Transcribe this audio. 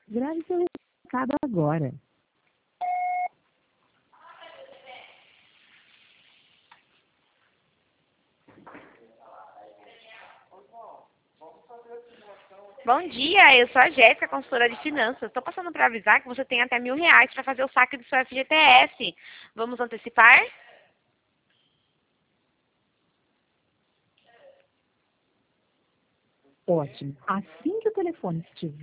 Grave seu recado agora. Bom dia, eu sou a Jéssica, consultora de finanças. Estou passando para avisar que você tem até R$ 1.000 para fazer o saque do seu FGTS. Vamos antecipar? Ótimo. Assim que o telefone estiver